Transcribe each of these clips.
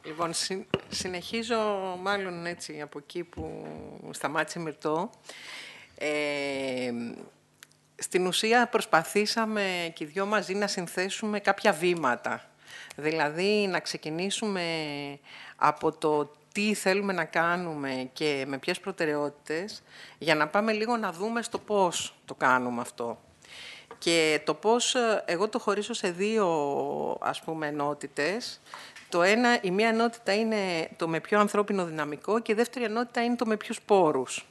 Λοιπόν, συνεχίζω μάλλον έτσι από εκεί που σταμάτησε η Μυρτώ. Στην ουσία προσπαθήσαμε και οι δυο μαζί να συνθέσουμε κάποια βήματα. Δηλαδή να ξεκινήσουμε από το τι θέλουμε να κάνουμε και με ποιες προτεραιότητες, για να πάμε λίγο να δούμε στο πώς το κάνουμε αυτό. Και το πώς εγώ το χωρίσω σε δύο, ας πούμε, ενότητες. Η μία ενότητα είναι το με ποιο ανθρώπινο δυναμικό και η δεύτερη ενότητα είναι το με ποιους πόρους.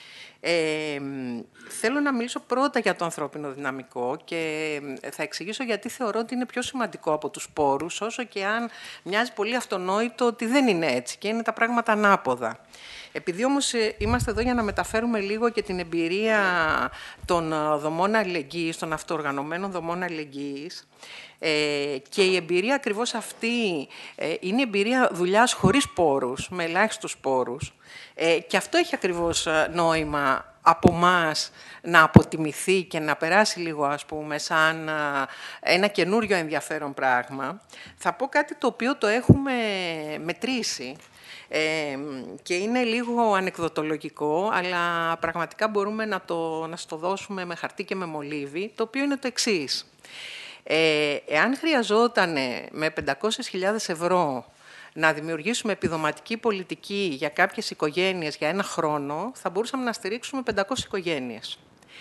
Θέλω να μιλήσω πρώτα για το ανθρώπινο δυναμικό και θα εξηγήσω γιατί θεωρώ ότι είναι πιο σημαντικό από τους πόρους, όσο και αν μοιάζει πολύ αυτονόητο ότι δεν είναι έτσι και είναι τα πράγματα ανάποδα. Επειδή όμως είμαστε εδώ για να μεταφέρουμε λίγο και την εμπειρία των δομών αλληλεγγύης, των αυτοοργανωμένων δομών αλληλεγγύης, και η εμπειρία ακριβώς αυτή είναι η εμπειρία δουλειάς χωρίς πόρους, με ελάχιστους πόρους, και αυτό έχει ακριβώς νόημα από μας να αποτιμηθεί και να περάσει λίγο, ας πούμε, σαν ένα καινούριο ενδιαφέρον πράγμα. Θα πω κάτι το οποίο το έχουμε μετρήσει και είναι λίγο ανεκδοτολογικό, αλλά πραγματικά μπορούμε να στο δώσουμε με χαρτί και με μολύβι, το οποίο είναι το εξής. Εάν χρειαζόταν με 500.000 ευρώ να δημιουργήσουμε επιδοματική πολιτική για κάποιες οικογένειες για ένα χρόνο, θα μπορούσαμε να στηρίξουμε 500 οικογένειες.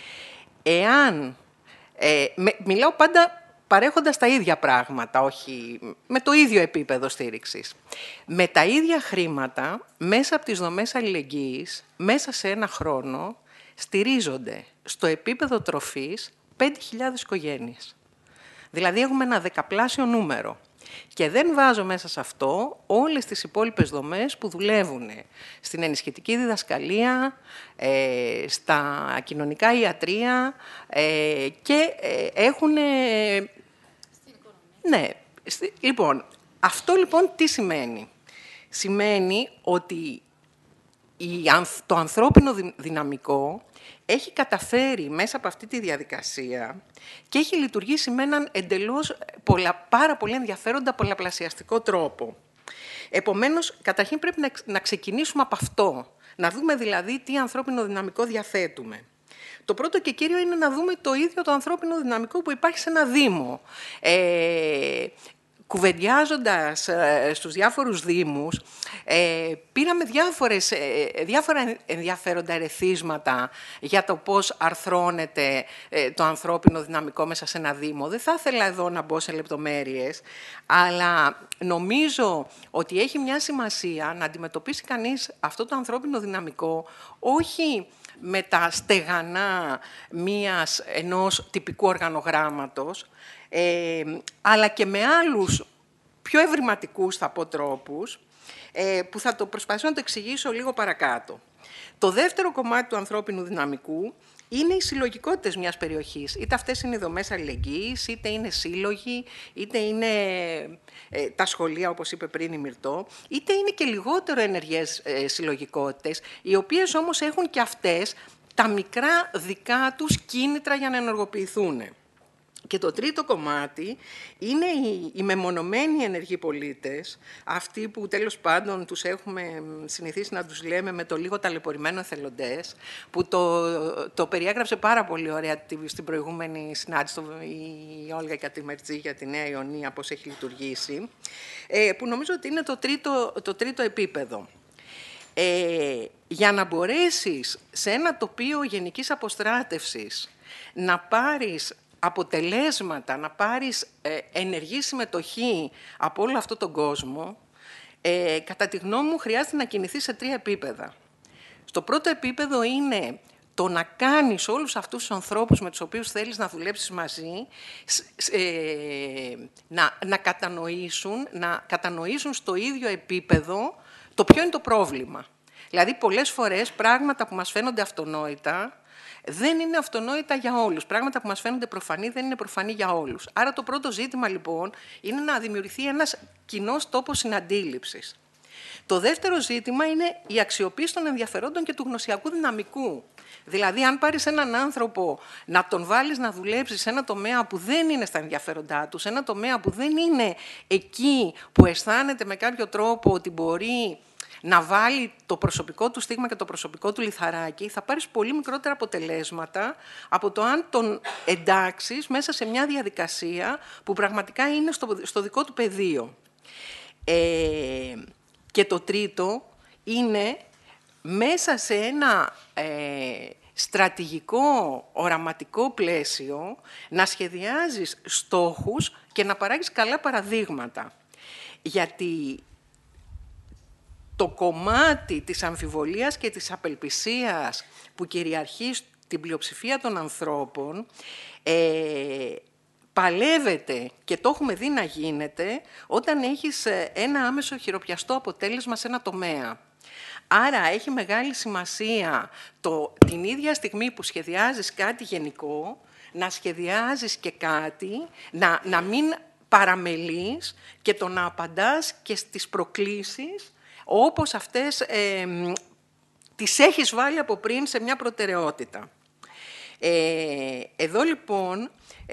Μιλάω πάντα παρέχοντας τα ίδια πράγματα, όχι με το ίδιο επίπεδο στήριξης. Με τα ίδια χρήματα, μέσα από τις δομές αλληλεγγύης, μέσα σε ένα χρόνο, στηρίζονται στο επίπεδο τροφής 5.000 οικογένειες. Δηλαδή έχουμε ένα δεκαπλάσιο νούμερο. Και δεν βάζω μέσα σε αυτό όλες τις υπόλοιπες δομές που δουλεύουν στην ενισχυτική διδασκαλία, στα κοινωνικά ιατρεία και έχουν... Στην οικονομία. Ναι. Λοιπόν, αυτό λοιπόν τι σημαίνει. Σημαίνει ότι το ανθρώπινο δυναμικό έχει καταφέρει μέσα από αυτή τη διαδικασία και έχει λειτουργήσει με έναν εντελώς πάρα πολύ ενδιαφέροντα πολλαπλασιαστικό τρόπο. Επομένως, καταρχήν πρέπει να ξεκινήσουμε από αυτό. Να δούμε δηλαδή τι ανθρώπινο δυναμικό διαθέτουμε. Το πρώτο και κύριο είναι να δούμε το ίδιο το ανθρώπινο δυναμικό που υπάρχει σε ένα Δήμο. Κουβεντιάζοντας στους διάφορους δήμους, πήραμε διάφορα ενδιαφέροντα ερεθίσματα για το πώς αρθρώνεται το ανθρώπινο δυναμικό μέσα σε ένα δήμο. Δεν θα ήθελα εδώ να μπω σε λεπτομέρειες, αλλά νομίζω ότι έχει μια σημασία να αντιμετωπίσει κανείς αυτό το ανθρώπινο δυναμικό όχι με τα στεγανά ενός τυπικού οργανογράμματος, αλλά και με άλλους πιο ευρηματικούς, θα πω, τρόπους, που θα το προσπαθήσω να το εξηγήσω λίγο παρακάτω. Το δεύτερο κομμάτι του ανθρώπινου δυναμικού είναι οι συλλογικότητες μιας περιοχής. Είτε αυτές είναι οι δομές αλληλεγγύης, είτε είναι σύλλογοι, είτε είναι τα σχολεία, όπως είπε πριν η Μυρτώ, είτε είναι και λιγότερο ενεργές συλλογικότητες, οι οποίες όμως έχουν και αυτές τα μικρά δικά τους κίνητρα για να ενεργοποιηθούν. Και το τρίτο κομμάτι είναι οι μεμονωμένοι ενεργοί πολίτες, αυτοί που τέλος πάντων τους έχουμε συνηθίσει να τους λέμε με το λίγο ταλαιπωρημένο εθελοντές, που το περιέγραψε πάρα πολύ ωραία στην προηγούμενη συνάντηση η Όλγα Κατημερτζή για τη Νέα Ιωνία, πώς έχει λειτουργήσει, που νομίζω ότι είναι το τρίτο επίπεδο. Για να μπορέσεις σε ένα τοπίο γενικής αποστράτευσης να πάρεις αποτελέσματα, να πάρεις ενεργή συμμετοχή από όλο αυτόν τον κόσμο, κατά τη γνώμη μου χρειάζεται να κινηθείς σε τρία επίπεδα. Στο πρώτο επίπεδο είναι το να κάνεις όλους αυτούς τους ανθρώπους με τους οποίους θέλεις να δουλέψεις μαζί, να κατανοήσουν στο ίδιο επίπεδο το ποιο είναι το πρόβλημα. Δηλαδή, πολλές φορές πράγματα που μας φαίνονται αυτονόητα, δεν είναι αυτονόητα για όλους. Πράγματα που μας φαίνονται προφανή δεν είναι προφανή για όλους. Άρα το πρώτο ζήτημα λοιπόν είναι να δημιουργηθεί ένας κοινός τόπος συναντήληψης. Το δεύτερο ζήτημα είναι η αξιοποίηση των ενδιαφερόντων και του γνωσιακού δυναμικού. Δηλαδή, αν πάρεις έναν άνθρωπο να τον βάλεις να δουλέψει σε ένα τομέα που δεν είναι στα ενδιαφέροντά του, σε ένα τομέα που δεν είναι εκεί που αισθάνεται με κάποιο τρόπο ότι μπορεί να βάλει το προσωπικό του στίγμα και το προσωπικό του λιθαράκι, θα πάρεις πολύ μικρότερα αποτελέσματα από το αν τον εντάξεις μέσα σε μια διαδικασία που πραγματικά είναι στο δικό του πεδίο. Και το τρίτο είναι μέσα σε ένα στρατηγικό, οραματικό πλαίσιο να σχεδιάζεις στόχους και να παράγεις καλά παραδείγματα. Γιατί το κομμάτι της αμφιβολίας και της απελπισίας που κυριαρχεί στην πλειοψηφία των ανθρώπων παλεύεται, και το έχουμε δει να γίνεται, όταν έχεις ένα άμεσο χειροπιαστό αποτέλεσμα σε ένα τομέα. Άρα έχει μεγάλη σημασία την ίδια στιγμή που σχεδιάζεις κάτι γενικό, να σχεδιάζεις και κάτι, να μην παραμελείς και το να απαντάς και στις προκλήσεις όπως αυτές τις έχεις βάλει από πριν σε μια προτεραιότητα. Εδώ λοιπόν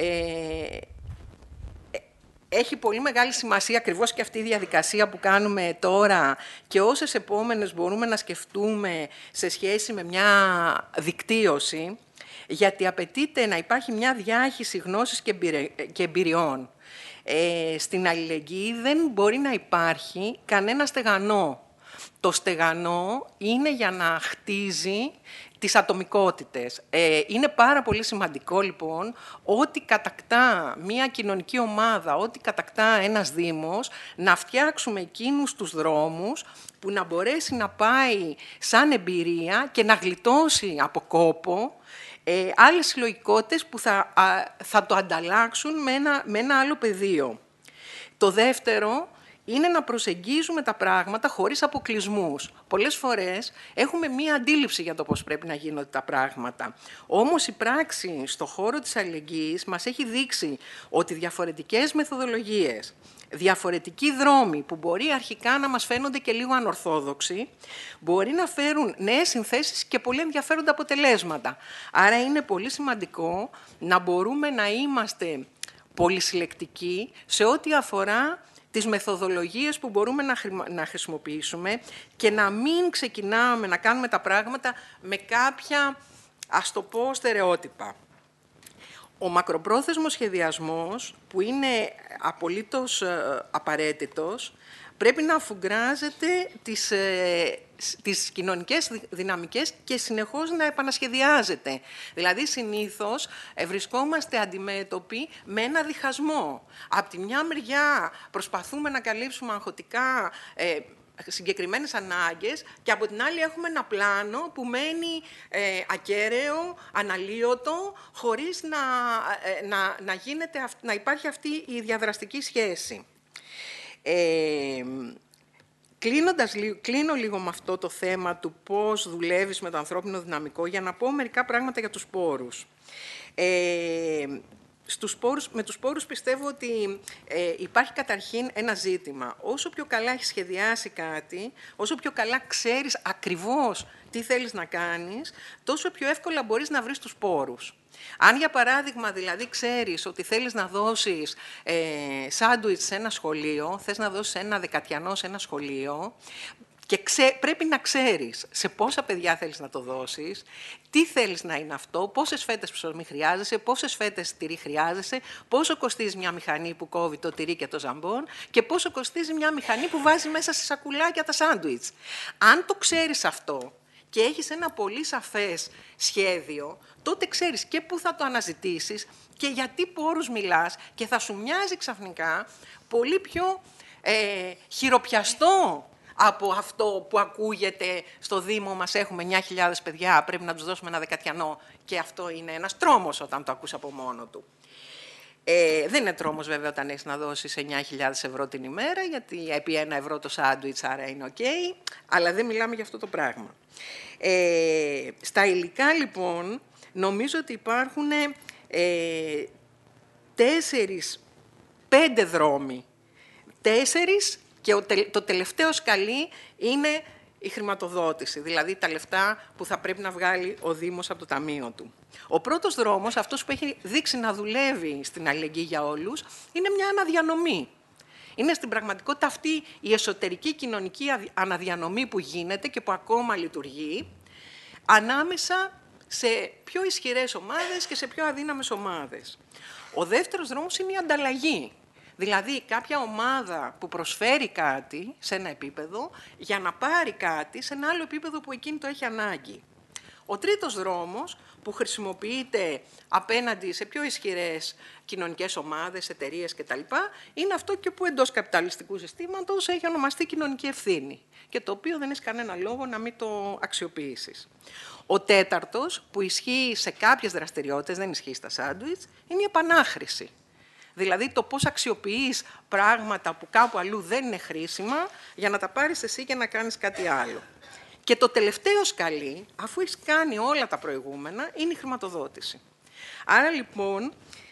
έχει πολύ μεγάλη σημασία ακριβώς και αυτή η διαδικασία που κάνουμε τώρα και όσες επόμενες μπορούμε να σκεφτούμε σε σχέση με μια δικτύωση, γιατί απαιτείται να υπάρχει μια διάχυση γνώσης και εμπειριών. Στην αλληλεγγύη δεν μπορεί να υπάρχει κανένα στεγανό. Το στεγανό είναι για να χτίζει τις ατομικότητες. Είναι πάρα πολύ σημαντικό, λοιπόν, ό,τι κατακτά μια κοινωνική ομάδα, ό,τι κατακτά ένας δήμος, να φτιάξουμε εκείνους τους δρόμους που να μπορέσει να πάει σαν εμπειρία και να γλιτώσει από κόπο άλλες συλλογικότητες που θα το ανταλλάξουν με ένα άλλο πεδίο. Το δεύτερο είναι να προσεγγίζουμε τα πράγματα χωρίς αποκλεισμούς. Πολλές φορές έχουμε μία αντίληψη για το πώς πρέπει να γίνονται τα πράγματα. Όμως η πράξη στον χώρο της αλληλεγγύης μας έχει δείξει ότι διαφορετικές μεθοδολογίες, διαφορετικοί δρόμοι που μπορεί αρχικά να μας φαίνονται και λίγο ανορθόδοξοι, μπορεί να φέρουν νέες συνθέσεις και πολύ ενδιαφέροντα αποτελέσματα. Άρα είναι πολύ σημαντικό να μπορούμε να είμαστε πολυσυλλεκτικοί σε ό,τι αφορά τις μεθοδολογίες που μπορούμε να χρησιμοποιήσουμε και να μην ξεκινάμε να κάνουμε τα πράγματα με κάποια, ας το πω, στερεότυπα. Ο μακροπρόθεσμος σχεδιασμός, που είναι απολύτως απαραίτητος, πρέπει να αφουγκράζεται τις κοινωνικές δυναμικές και συνεχώς να επανασχεδιάζεται. Δηλαδή, συνήθως βρισκόμαστε αντιμέτωποι με ένα διχασμό. Απ' τη μια μεριά προσπαθούμε να καλύψουμε αγχωτικά συγκεκριμένες ανάγκες και από την άλλη έχουμε ένα πλάνο που μένει ακέραιο, αναλύωτο, χωρίς να υπάρχει αυτή η διαδραστική σχέση. Κλείνω λίγο με αυτό το θέμα του πώς δουλεύεις με το ανθρώπινο δυναμικό για να πω μερικά πράγματα για τους πόρους. Με τους πόρους πιστεύω ότι υπάρχει καταρχήν ένα ζήτημα. Όσο πιο καλά έχεις σχεδιάσει κάτι, όσο πιο καλά ξέρεις ακριβώς τι θέλεις να κάνεις, τόσο πιο εύκολα μπορείς να βρεις τους πόρους. Αν, για παράδειγμα, δηλαδή ξέρεις ότι θέλεις να δώσεις σάντουιτς σε ένα σχολείο, θες να δώσεις ένα δεκατιανό σε ένα σχολείο, και πρέπει να ξέρεις σε πόσα παιδιά θέλεις να το δώσεις, τι θέλεις να είναι αυτό, πόσες φέτες ψωμί χρειάζεσαι, πόσες φέτες τυρί χρειάζεσαι, πόσο κοστίζει μια μηχανή που κόβει το τυρί και το ζαμπόν και πόσο κοστίζει μια μηχανή που βάζει μέσα σε σακουλάκια τα σάντουιτς. Αν το ξέρεις αυτό και έχεις ένα πολύ σαφές σχέδιο, τότε ξέρεις και πού θα το αναζητήσεις και για τι πόρους μιλάς και θα σου μοιάζει ξαφνικά πολύ πιο χειροπιαστό από αυτό που ακούγεται στο Δήμο μας έχουμε 9.000 παιδιά, πρέπει να τους δώσουμε ένα δεκατιανό και αυτό είναι ένας τρόμος όταν το ακούς από μόνο του. Δεν είναι τρόμος βέβαια όταν έχεις να δώσεις 9.000 ευρώ την ημέρα, γιατί επί 1 ευρώ το σάντουιτς, άρα είναι ok, αλλά δεν μιλάμε για αυτό το πράγμα. Στα υλικά λοιπόν, νομίζω ότι υπάρχουν 4-5 δρόμοι. 4 Και το τελευταίο σκαλί είναι η χρηματοδότηση, δηλαδή τα λεφτά που θα πρέπει να βγάλει ο Δήμος από το ταμείο του. Ο πρώτος δρόμος, αυτός που έχει δείξει να δουλεύει στην αλληλεγγύη για όλους, είναι μια αναδιανομή. Είναι στην πραγματικότητα αυτή η εσωτερική κοινωνική αναδιανομή που γίνεται και που ακόμα λειτουργεί, ανάμεσα σε πιο ισχυρές ομάδες και σε πιο αδύναμες ομάδες. Ο δεύτερος δρόμος είναι η ανταλλαγή. Δηλαδή κάποια ομάδα που προσφέρει κάτι σε ένα επίπεδο για να πάρει κάτι σε ένα άλλο επίπεδο που εκείνη το έχει ανάγκη. Ο τρίτος δρόμος που χρησιμοποιείται απέναντι σε πιο ισχυρές κοινωνικές ομάδες, εταιρείες κτλ. Είναι αυτό και που εντός καπιταλιστικού συστήματος έχει ονομαστεί κοινωνική ευθύνη και το οποίο δεν έχει κανένα λόγο να μην το αξιοποιήσεις. Ο τέταρτος, που ισχύει σε κάποιες δραστηριότητες, δεν ισχύει στα σάντουιτς, είναι η επανάχρηση. Δηλαδή το πώς αξιοποιείς πράγματα που κάπου αλλού δεν είναι χρήσιμα για να τα πάρεις εσύ και να κάνεις κάτι άλλο. Και το τελευταίο σκαλί, αφού έχεις κάνει όλα τα προηγούμενα, είναι η χρηματοδότηση. Άρα λοιπόν,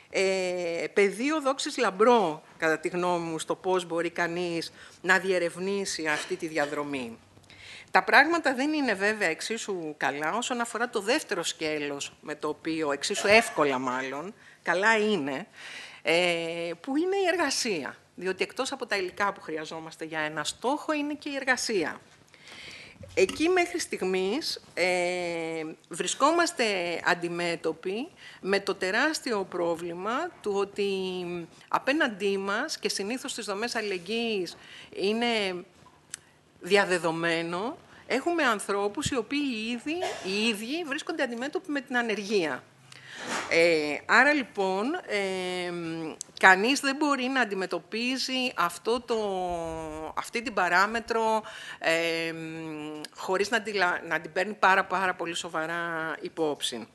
πεδίο δόξης λαμπρό, κατά τη γνώμη μου, στο πώς μπορεί κανείς να διερευνήσει αυτή τη διαδρομή. Τα πράγματα δεν είναι βέβαια εξίσου καλά όσον αφορά το δεύτερο σκέλος, με το οποίο, εξίσου εύκολα μάλλον, καλά είναι, που είναι η εργασία. Διότι εκτός από τα υλικά που χρειαζόμαστε για ένα στόχο, είναι και η εργασία. Εκεί μέχρι στιγμής βρισκόμαστε αντιμέτωποι με το τεράστιο πρόβλημα του ότι απέναντί μας, και συνήθως στις δομές αλληλεγγύης είναι διαδεδομένο, έχουμε ανθρώπους οι οποίοι οι ίδιοι βρίσκονται αντιμέτωποι με την ανεργία. Άρα λοιπόν, κανείς δεν μπορεί να αντιμετωπίζει αυτή την παράμετρο χωρίς να την παίρνει πάρα πολύ σοβαρά υπόψη.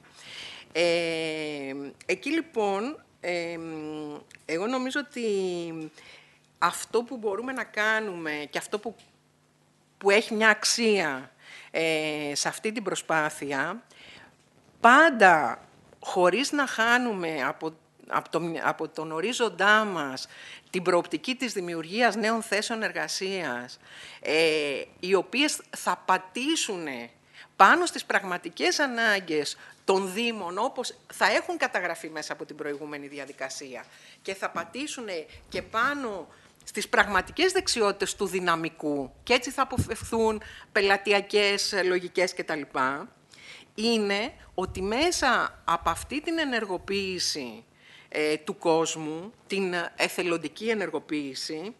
Εκεί λοιπόν, εγώ νομίζω ότι αυτό που μπορούμε να κάνουμε και αυτό που έχει μια αξία σε αυτή την προσπάθεια, πάντα χωρίς να χάνουμε από τον ορίζοντά μας την προοπτική της δημιουργίας νέων θέσεων εργασίας, οι οποίες θα πατήσουν πάνω στις πραγματικές ανάγκες των Δήμων, όπως θα έχουν καταγραφεί μέσα από την προηγούμενη διαδικασία, και θα πατήσουν και πάνω στις πραγματικές δεξιότητες του δυναμικού, και έτσι θα αποφευθούν πελατειακές λογικές κτλ., είναι ότι μέσα από αυτή την ενεργοποίηση του κόσμου, την εθελοντική ενεργοποίηση,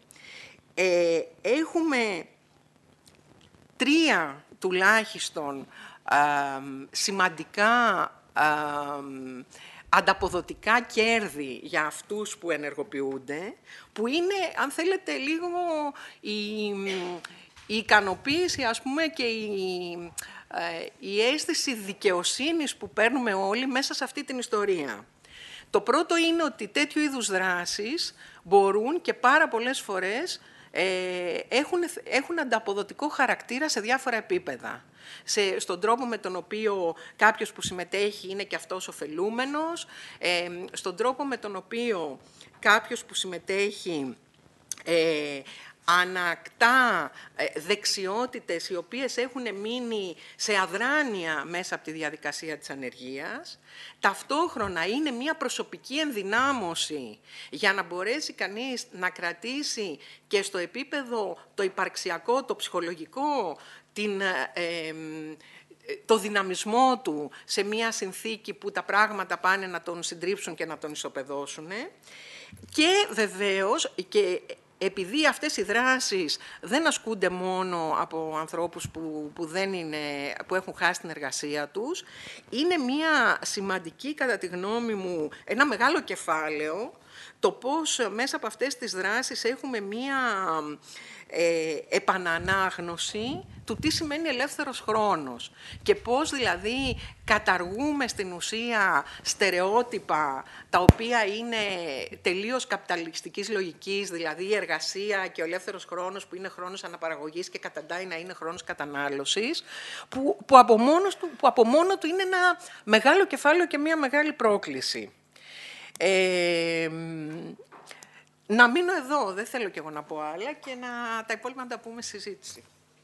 έχουμε 3 τουλάχιστον σημαντικά ανταποδοτικά κέρδη για αυτούς που ενεργοποιούνται, που είναι, αν θέλετε, λίγο η ικανοποίηση, ας πούμε, και η αίσθηση δικαιοσύνης που παίρνουμε όλοι μέσα σε αυτή την ιστορία. Το πρώτο είναι ότι τέτοιου είδους δράσεις μπορούν και πάρα πολλές φορές έχουν ανταποδοτικό χαρακτήρα σε διάφορα επίπεδα. Στον τρόπο με τον οποίο κάποιος που συμμετέχει είναι και αυτός ωφελούμενος, στον τρόπο με τον οποίο κάποιος που συμμετέχει ανακτά δεξιότητες οι οποίες έχουν μείνει σε αδράνεια μέσα από τη διαδικασία της ανεργίας. Ταυτόχρονα είναι μια προσωπική ενδυνάμωση για να μπορέσει κανείς να κρατήσει και στο επίπεδο το υπαρξιακό, το ψυχολογικό, το δυναμισμό του σε μια συνθήκη που τα πράγματα πάνε να τον συντρίψουν και να τον ισοπεδώσουν. Και βεβαίως, επειδή αυτές οι δράσεις δεν ασκούνται μόνο από ανθρώπους που έχουν χάσει την εργασία τους, είναι μια σημαντική, κατά τη γνώμη μου, ένα μεγάλο κεφάλαιο, το πώς μέσα από αυτές τις δράσεις έχουμε μια επανανάγνωση του τι σημαίνει ελεύθερος χρόνος και πώς δηλαδή καταργούμε στην ουσία στερεότυπα τα οποία είναι τελείως καπιταλιστικής λογικής, δηλαδή η εργασία και ο ελεύθερος χρόνος που είναι χρόνος αναπαραγωγής και καταντάει να είναι χρόνος κατανάλωσης, που από μόνο του είναι ένα μεγάλο κεφάλαιο και μια μεγάλη πρόκληση. να μείνω εδώ, δεν θέλω κι εγώ να πω άλλα και τα υπόλοιπα να τα πούμε στη συζήτηση.